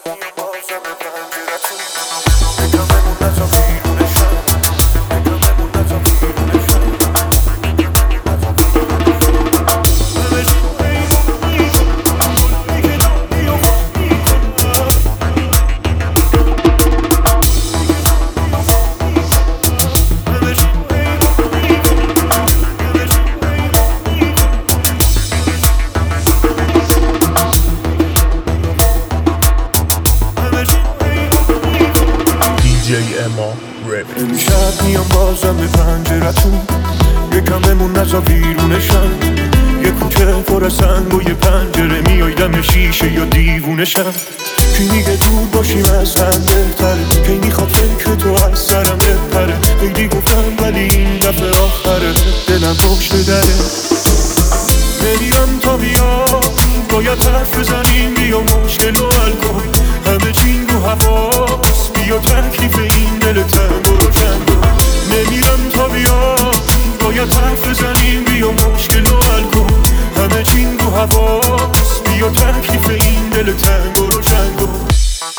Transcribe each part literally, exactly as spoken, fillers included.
امشب میام بازم به پنجرتون، یکم بمون نزا بیرونشم. یه کوچه پر از سنگ و یه پنجره، میای دم شیشه یا دیوونشم. کی میگه دور باشیم از هم بهتره، کی میخواد فکر تو از سرم بپره. خیلی گفتم ولی این دفعه آخره، دلم پشت دره. نمیرم تا بیا، باید حرف بزنیم، بیا مشکل رو حل کن. همه چین رو حواس، بیا تکلیف این دل تنگ و روشن کن. نمیرم تا بیا، باید حرف بزنیم، بیا مشکل رو حل کن. همه چین رو حواس، بیا تکلیف این دل تنگ و روشن کن.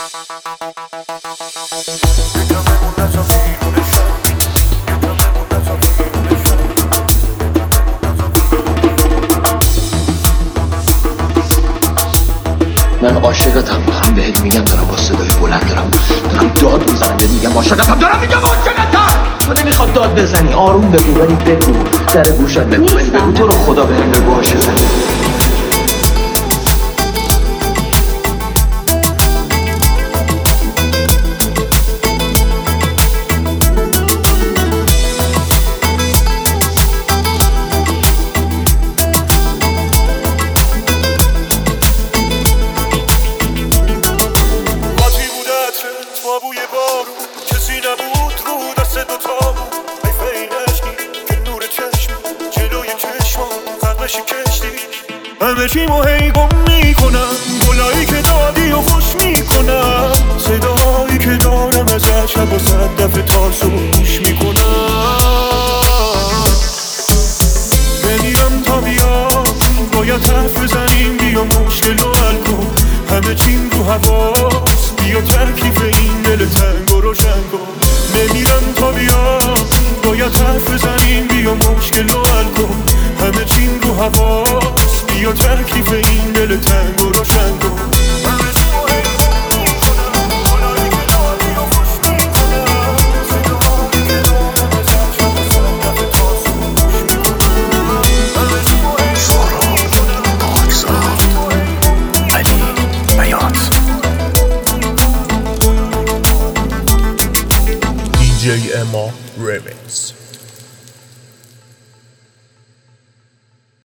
من عاشقتم، دارم بهت میگم، دارم با صدای بلند دارم دارم داد میزنم بهت میگم عاشقتم، دارم میگم عاشقتم. تو نمیخواد داد بزنی، آروم بگو، ولی بگو در گوشت بگو، ولی بگو تو رو خدا بهم بگو عاشقتم. بوی بارون کسی نبود رو دست دوتامون، حیف این عشقی که نور چشم جلوی چشمان قدمشی کشتی. همه چیمو هی گم میکنم، گلایی که دادی و خوش میکنم، صدایی که دارم ازش شب و صد دفعه تا صبحش میکنم. نمیرم تا بیا، باید حرف بزنیم، بیا مشکل رو حل کن. همه چیم رو حواس، بیا تکلیف این دل تنگ و روشن کن. نمیرم تا بیا، باید حرف بزنیم، بیا مشکل رو حل کن. همه چیم رو حواس، بیا تکلیف این دل تنگ و روشن کن. دی جی اما Remix.